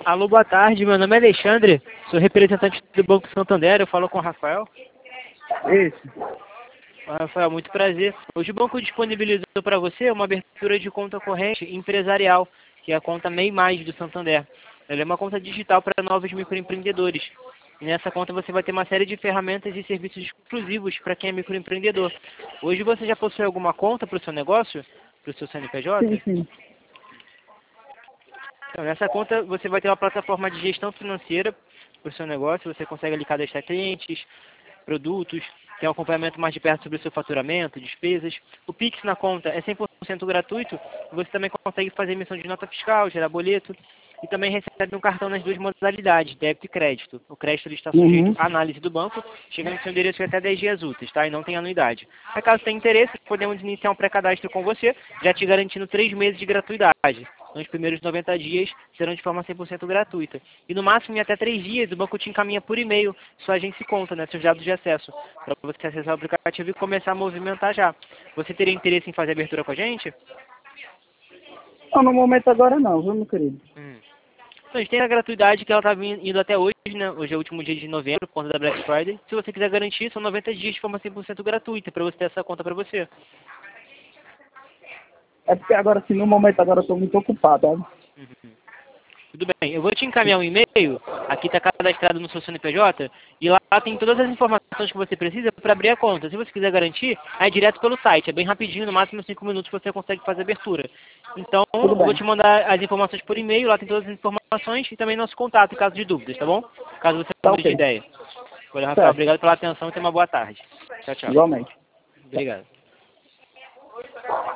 Alô, boa tarde, meu nome é Alexandre, sou representante do Banco Santander, eu falo com o Rafael. Isso. Rafael, muito prazer. Hoje o banco disponibilizou para você uma abertura de conta corrente empresarial, que é a conta MEI Mais do Santander. Ela é uma conta digital para novos microempreendedores. E nessa conta você vai ter uma série de ferramentas e serviços exclusivos para quem é microempreendedor. Hoje você já possui alguma conta para o seu negócio? Para o seu CNPJ? Sim, sim. Então, nessa conta você vai ter uma plataforma de gestão financeira para o seu negócio, você consegue ali cadastrar clientes, produtos, tem um acompanhamento mais de perto sobre o seu faturamento, despesas. O Pix na conta é 100% gratuito, você também consegue fazer emissão de nota fiscal, gerar boleto, e também recebe um cartão nas duas modalidades, débito e crédito. O crédito ele está sujeito à análise do banco, chegando no seu endereço em até 10 dias úteis, tá? E não tem anuidade. Mas caso tenha interesse, podemos iniciar um pré-cadastro com você, já te garantindo 3 meses de gratuidade. Nos primeiros 90 dias serão de forma 100% gratuita. E no máximo em até 3 dias o banco te encaminha por e-mail sua agência e conta, né, seus dados de acesso, para você acessar o aplicativo e começar a movimentar já. Você teria interesse em fazer abertura com a gente? Não, no momento agora não, viu, meu querido? Então, a gente tem a gratuidade que ela está indo até hoje, né? Hoje é o último dia de novembro, por conta da Black Friday. Se você quiser garantir, são 90 dias de forma 100% gratuita para você ter essa conta para você. É porque agora, assim, no momento agora eu tô muito ocupado, sabe? Tudo bem, eu vou te encaminhar um e-mail, aqui está cadastrado no seu CNPJ, e lá tem todas as informações que você precisa para abrir a conta. Se você quiser garantir, é direto pelo site, é bem rapidinho, no máximo 5 minutos você consegue fazer a abertura. Então, eu vou te mandar as informações por e-mail, lá tem todas as informações e também nosso contato em caso de dúvidas, tá bom? Caso você Tá mude de ok. ideia. Olha, Rafael, Certo. obrigado pela atenção e tenha uma boa tarde. Tchau, tchau. Igualmente. Obrigado.